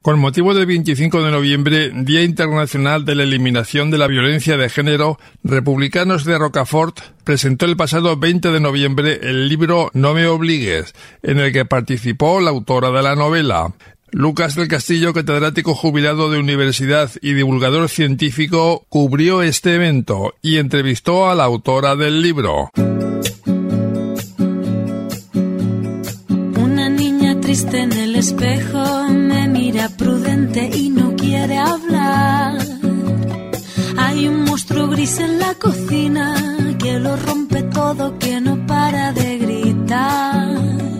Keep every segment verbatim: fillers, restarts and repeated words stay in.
Con motivo del veinticinco de noviembre, Día Internacional de la Eliminación de la Violencia de Género, Republicanos de Rocafort presentó el pasado veinte de noviembre el libro No me obligues, en el que participó la autora de la novela. Lucas del Castillo, catedrático jubilado de universidad y divulgador científico, cubrió este evento y entrevistó a la autora del libro. Una niña triste en el espejo me mira prudente y no quiere hablar. Hay un monstruo gris en la cocina que lo rompe todo, que no para de gritar.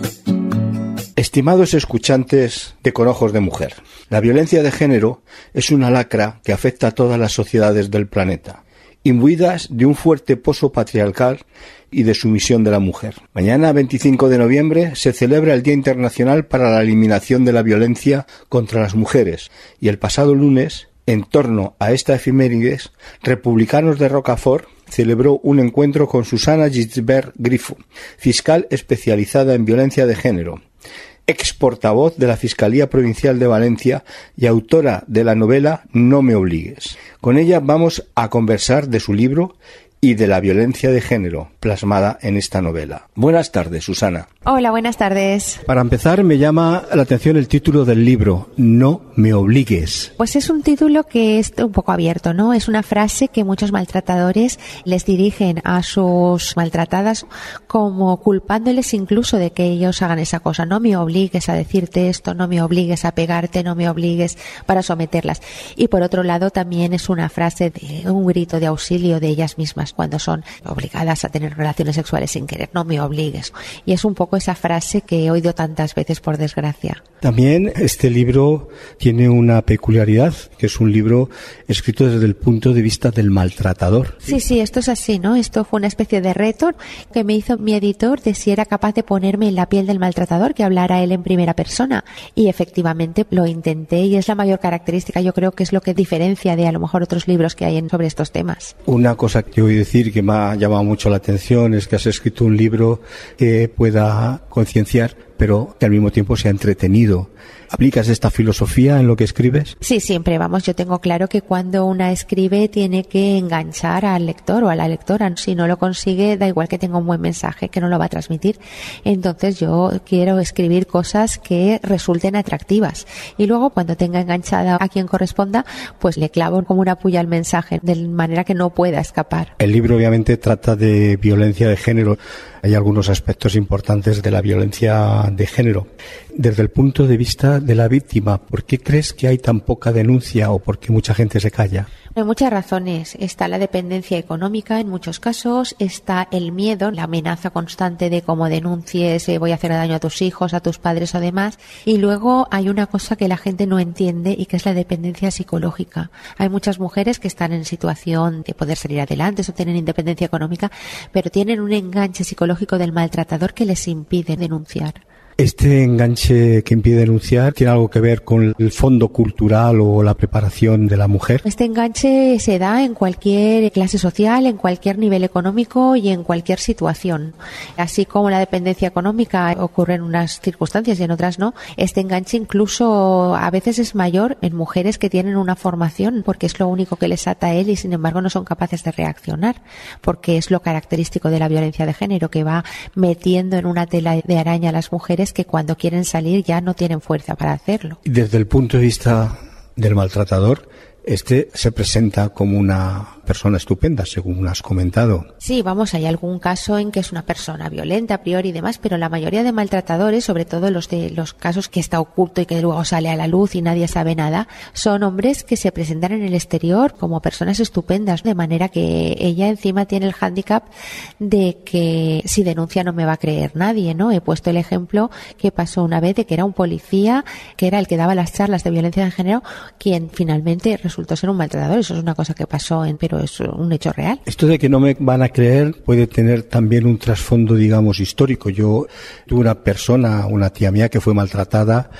Estimados escuchantes de Con Ojos de Mujer, la violencia de género es una lacra que afecta a todas las sociedades del planeta, imbuidas de un fuerte pozo patriarcal y de sumisión de la mujer. Mañana, veinticinco de noviembre, se celebra el Día Internacional para la Eliminación de la Violencia contra las Mujeres, y el pasado lunes, en torno a esta efemérides, Republicanos de Rocafort celebró un encuentro con Susana Gisbert Grifo, fiscal especializada en violencia de género, ex portavoz de la Fiscalía Provincial de Valencia y autora de la novela No me obligues. Con ella vamos a conversar de su libro y de la violencia de género plasmada en esta novela. Buenas tardes, Susana. Hola, buenas tardes. Para empezar, me llama la atención el título del libro, No me obligues. Pues es un título que es un poco abierto, ¿no? Es una frase que muchos maltratadores les dirigen a sus maltratadas como culpándoles incluso de que ellos hagan esa cosa. No me obligues a decirte esto, no me obligues a pegarte, no me obligues para someterlas. Y por otro lado también es una frase de un grito de auxilio de ellas mismas cuando son obligadas a tener relaciones sexuales sin querer. No me obligues. Y es un poco esa frase que he oído tantas veces, por desgracia. También este libro tiene una peculiaridad, que es un libro escrito desde el punto de vista del maltratador. Sí, sí, esto es así, ¿no? Esto fue una especie de reto que me hizo mi editor de si era capaz de ponerme en la piel del maltratador, que hablara él en primera persona. Y efectivamente lo intenté, y es la mayor característica, yo creo que es lo que diferencia de a lo mejor otros libros que hay en, sobre estos temas. Una cosa que oí decir que me ha llamado mucho la atención es que has escrito un libro que pueda concienciar, pero que al mismo tiempo sea entretenido. ¿Aplicas esta filosofía en lo que escribes? Sí, siempre, vamos, yo tengo claro que cuando una escribe tiene que enganchar al lector o a la lectora. Si no lo consigue, da igual que tenga un buen mensaje, que no lo va a transmitir. Entonces yo quiero escribir cosas que resulten atractivas. Y luego, cuando tenga enganchada a quien corresponda, pues le clavo como una puya al mensaje, de manera que no pueda escapar. El libro obviamente trata de violencia de género. Hay algunos aspectos importantes de la violencia de género. Desde el punto de vista de la víctima, ¿por qué crees que hay tan poca denuncia o por qué mucha gente se calla? Hay muchas razones. Está la dependencia económica en muchos casos, está el miedo, la amenaza constante de cómo denuncies, eh, voy a hacer daño a tus hijos, a tus padres o demás. Y luego hay una cosa que la gente no entiende y que es la dependencia psicológica. Hay muchas mujeres que están en situación de poder salir adelante o tienen independencia económica, pero tienen un enganche psicológico del maltratador que les impide denunciar. ¿Este enganche que impide denunciar tiene algo que ver con el fondo cultural o la preparación de la mujer? Este enganche se da en cualquier clase social, en cualquier nivel económico y en cualquier situación. Así como la dependencia económica ocurre en unas circunstancias y en otras no, este enganche incluso a veces es mayor en mujeres que tienen una formación, porque es lo único que les ata a él y sin embargo no son capaces de reaccionar, porque es lo característico de la violencia de género, que va metiendo en una tela de araña a las mujeres que cuando quieren salir ya no tienen fuerza para hacerlo. Desde el punto de vista del maltratador, este se presenta como una persona estupenda, según has comentado. Sí, vamos, hay algún caso en que es una persona violenta a priori y demás, pero la mayoría de maltratadores, sobre todo los de los casos que está oculto y que luego sale a la luz y nadie sabe nada, son hombres que se presentan en el exterior como personas estupendas, de manera que ella encima tiene el hándicap de que si denuncia no me va a creer nadie, ¿no? He puesto el ejemplo que pasó una vez de que era un policía, que era el que daba las charlas de violencia de género, quien finalmente resultó ser un maltratador. Eso es una cosa que pasó, en, pero es un hecho real. Esto de que no me van a creer puede tener también un trasfondo, digamos, histórico. Yo tuve una persona, una tía mía, que fue maltratada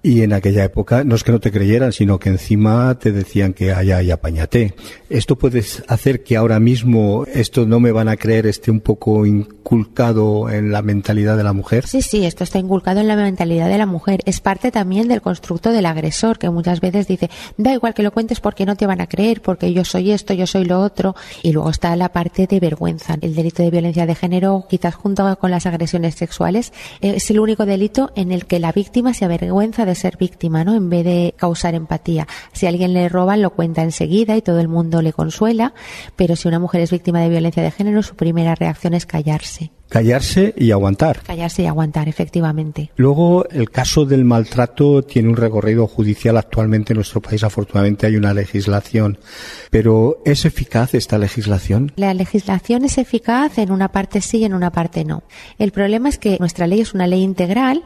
Y en aquella época no es que no te creyeran, sino que encima te decían que allá y apáñate. ¿Esto puede hacer que ahora mismo esto no me van a creer esté un poco inculcado en la mentalidad de la mujer? Sí, sí, esto está inculcado en la mentalidad de la mujer. Es parte también del constructo del agresor, que muchas veces dice, da igual que lo cuentes porque no te van a creer, porque yo soy esto, yo soy lo otro. Y luego está la parte de vergüenza. El delito de violencia de género, quizás junto con las agresiones sexuales, es el único delito en el que la víctima se avergüenza de ser víctima, ¿no? En vez de causar empatía. Si a alguien le roban, lo cuenta enseguida y todo el mundo le consuela, pero si una mujer es víctima de violencia de género, su primera reacción es callarse. Callarse y aguantar. Callarse y aguantar, efectivamente. Luego, el caso del maltrato tiene un recorrido judicial. Actualmente en nuestro país, afortunadamente, hay una legislación. Pero, ¿es eficaz esta legislación? La legislación es eficaz en una parte sí y en una parte no. El problema es que nuestra ley es una ley integral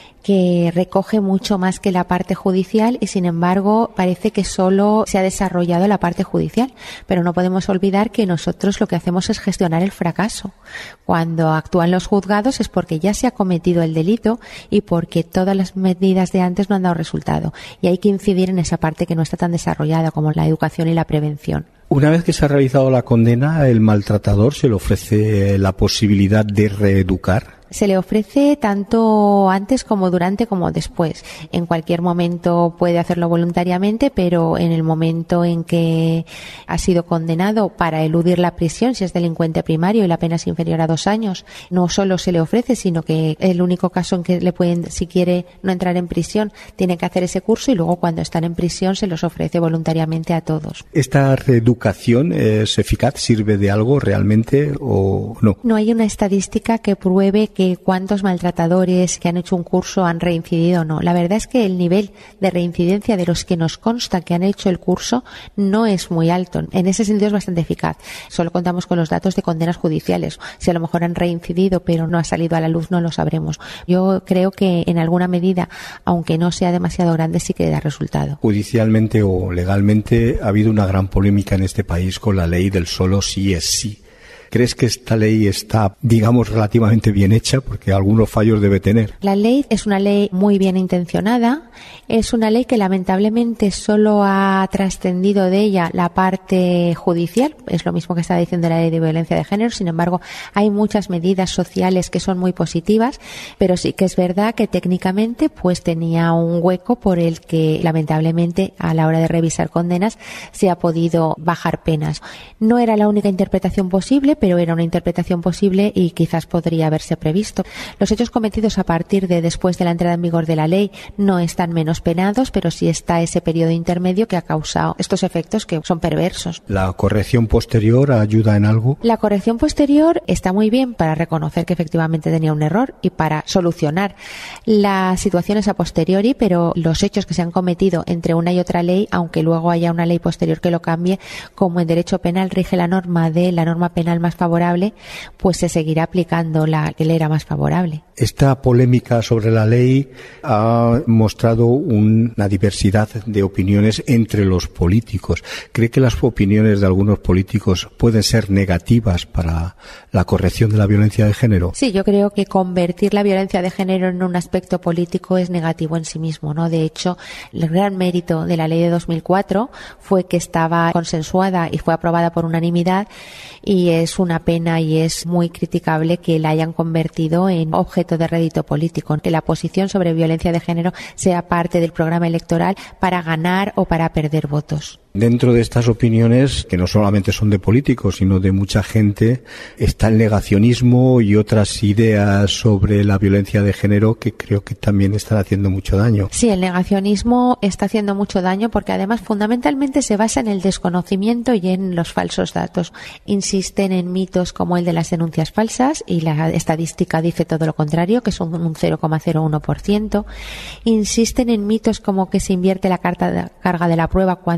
que recoge mucho más que la parte judicial y, sin embargo, parece que solo se ha desarrollado la parte judicial. Pero no podemos olvidar que nosotros lo que hacemos es gestionar el fracaso. Cuando actúan los juzgados es porque ya se ha cometido el delito y porque todas las medidas de antes no han dado resultado. Y hay que incidir en esa parte que no está tan desarrollada como la educación y la prevención. Una vez que se ha realizado la condena, ¿el maltratador se le ofrece la posibilidad de reeducar? Se le ofrece tanto antes como durante como después. En cualquier momento puede hacerlo voluntariamente, pero en el momento en que ha sido condenado para eludir la prisión, si es delincuente primario y la pena es inferior a dos años, no solo se le ofrece, sino que el único caso en que le pueden, si quiere no entrar en prisión, tiene que hacer ese curso y luego cuando están en prisión se los ofrece voluntariamente a todos. ¿Esta reeducación es eficaz? ¿Sirve de algo realmente o no? No hay una estadística que pruebe que cuántos maltratadores que han hecho un curso han reincidido o no. La verdad es que el nivel de reincidencia de los que nos consta que han hecho el curso no es muy alto. En ese sentido es bastante eficaz. Solo contamos con los datos de condenas judiciales. Si a lo mejor han reincidido pero no ha salido a la luz, no lo sabremos. Yo creo que en alguna medida, aunque no sea demasiado grande, sí que da resultado. Judicialmente o legalmente ha habido una gran polémica en este país con la ley del solo sí es sí. ¿Crees que esta ley está, digamos, relativamente bien hecha? Porque algunos fallos debe tener. La ley es una ley muy bien intencionada. Es una ley que lamentablemente solo ha trascendido de ella la parte judicial. Es lo mismo que está diciendo la ley de violencia de género. Sin embargo, hay muchas medidas sociales que son muy positivas, pero sí que es verdad que técnicamente pues tenía un hueco por el que lamentablemente a la hora de revisar condenas se ha podido bajar penas. No era la única interpretación posible, pero era una interpretación posible y quizás podría haberse previsto. Los hechos cometidos a partir de después de la entrada en vigor de la ley no están menos penados, pero sí está ese periodo intermedio que ha causado estos efectos que son perversos. ¿La corrección posterior ayuda en algo? La corrección posterior está muy bien para reconocer que efectivamente tenía un error y para solucionar las situaciones a posteriori, pero los hechos que se han cometido entre una y otra ley, aunque luego haya una ley posterior que lo cambie, como en derecho penal rige la norma de la norma penal más favorable, pues se seguirá aplicando la que le era más favorable. Esta polémica sobre la ley ha mostrado una diversidad de opiniones entre los políticos. ¿Cree que las opiniones de algunos políticos pueden ser negativas para la corrección de la violencia de género? Sí, yo creo que convertir la violencia de género en un aspecto político es negativo en sí mismo, ¿no? De hecho, el gran mérito de la ley de dos mil cuatro fue que estaba consensuada y fue aprobada por unanimidad, y es una pena y es muy criticable que la hayan convertido en objeto de rédito político, que la posición sobre violencia de género sea parte del programa electoral para ganar o para perder votos. Dentro de estas opiniones, que no solamente son de políticos, sino de mucha gente, está el negacionismo y otras ideas sobre la violencia de género que creo que también están haciendo mucho daño. Sí, el negacionismo está haciendo mucho daño porque además fundamentalmente se basa en el desconocimiento y en los falsos datos. Insisten en mitos como el de las denuncias falsas, y la estadística dice todo lo contrario, que son un cero coma cero uno por ciento. Insisten en mitos como que se invierte la carta de, carga de la prueba cuando esto no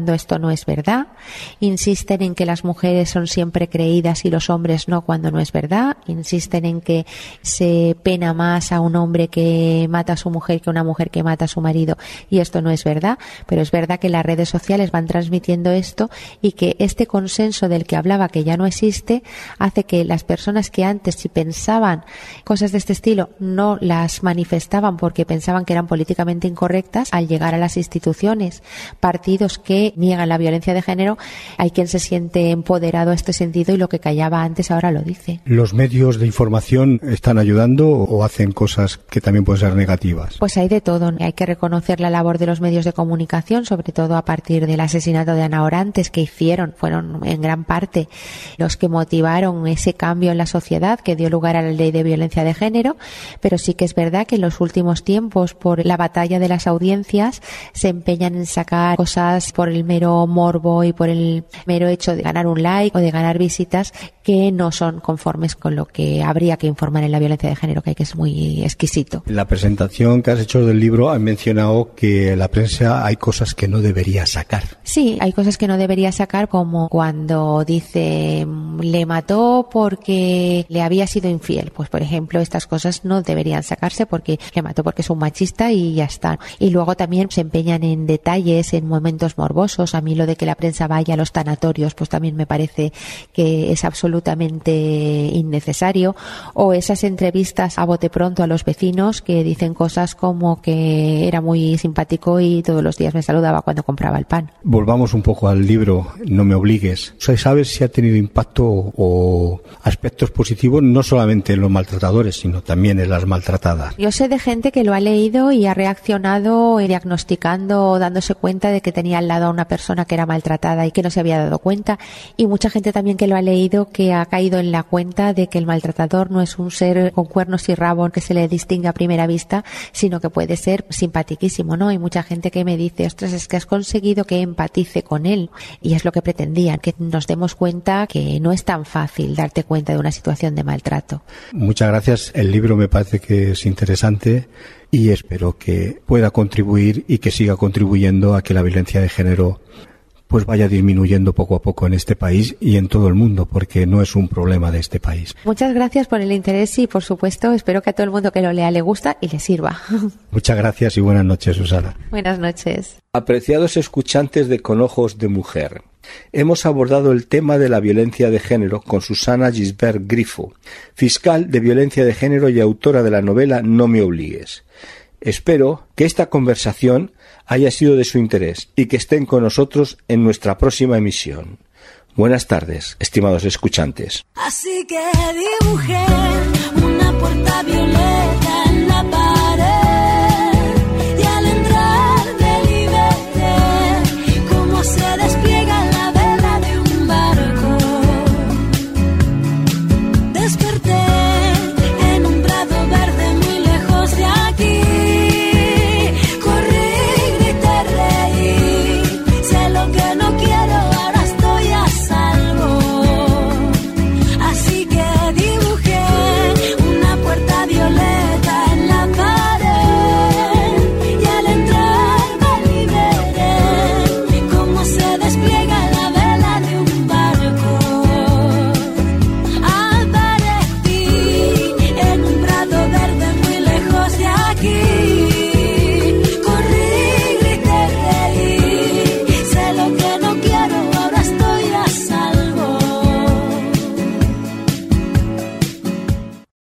no es verdad. Insisten en que las mujeres son siempre creídas y los hombres no, cuando no es verdad. Insisten en que se pena más a un hombre que mata a su mujer que a una mujer que mata a su marido, y esto no es verdad. Pero es verdad que las redes sociales van transmitiendo esto, y que este consenso del que hablaba, que ya no existe, hace que las personas que antes, si pensaban cosas de este estilo, no las manifestaban porque pensaban que eran políticamente incorrectas, al llegar a las instituciones, partidos que niegan la violencia de género, hay quien se siente empoderado a este sentido y lo que callaba antes ahora lo dice. ¿Los medios de información están ayudando o hacen cosas que también pueden ser negativas? Pues hay de todo. Hay que reconocer la labor de los medios de comunicación, sobre todo a partir del asesinato de Ana Orantes, que hicieron, fueron en gran parte los que motivaron ese cambio en la sociedad que dio lugar a la ley de violencia de género. Pero sí que es verdad que en los últimos tiempos, por la batalla de las audiencias, se empeñan en sacar cosas por el mero morbo y por el mero hecho de ganar un like o de ganar visitas, que no son conformes con lo que habría que informar en la violencia de género, que hay que es muy exquisito. En la presentación que has hecho del libro has mencionado que en la prensa hay cosas que no debería sacar. Sí, hay cosas que no debería sacar, como cuando dice le mató porque le había sido infiel. Pues por ejemplo, estas cosas no deberían sacarse porque le mató porque es un machista y ya está. Y luego también se empeñan en detalles, en momentos morbosos. A mí lo de que la prensa vaya a los tanatorios, pues también me parece que es absolutamente innecesario. O esas entrevistas a bote pronto a los vecinos que dicen cosas como que era muy simpático y todos los días me saludaba cuando compraba el pan. Volvamos un poco al libro No me obligues. ¿Sabes si ha tenido impacto o aspectos positivos no solamente en los maltratadores, sino también en las maltratadas? Yo sé de gente que lo ha leído y ha reaccionado diagnosticando, dándose cuenta de que tenía al lado a una persona que era maltratada y que no se había dado cuenta, y mucha gente también que lo ha leído que ha caído en la cuenta de que el maltratador no es un ser con cuernos y rabo que se le distingue a primera vista, sino que puede ser simpatiquísimo, ¿no? Hay mucha gente que me dice, ostras, es que has conseguido que empatice con él, y es lo que pretendían, que nos demos cuenta que no es tan fácil darte cuenta de una situación de maltrato. Muchas gracias. El libro me parece que es interesante y espero que pueda contribuir y que siga contribuyendo a que la violencia de género pues vaya disminuyendo poco a poco en este país y en todo el mundo, porque no es un problema de este país. Muchas gracias por el interés y, por supuesto, espero que a todo el mundo que lo lea le gusta y le sirva. Muchas gracias y buenas noches, Susana. Buenas noches. Apreciados escuchantes de Con Ojos de Mujer, hemos abordado el tema de la violencia de género con Susana Gisbert Grifo, fiscal de violencia de género y autora de la novela No me obligues. Espero que esta conversación haya sido de su interés y que estén con nosotros en nuestra próxima emisión. Buenas tardes, estimados escuchantes. Así que dibujé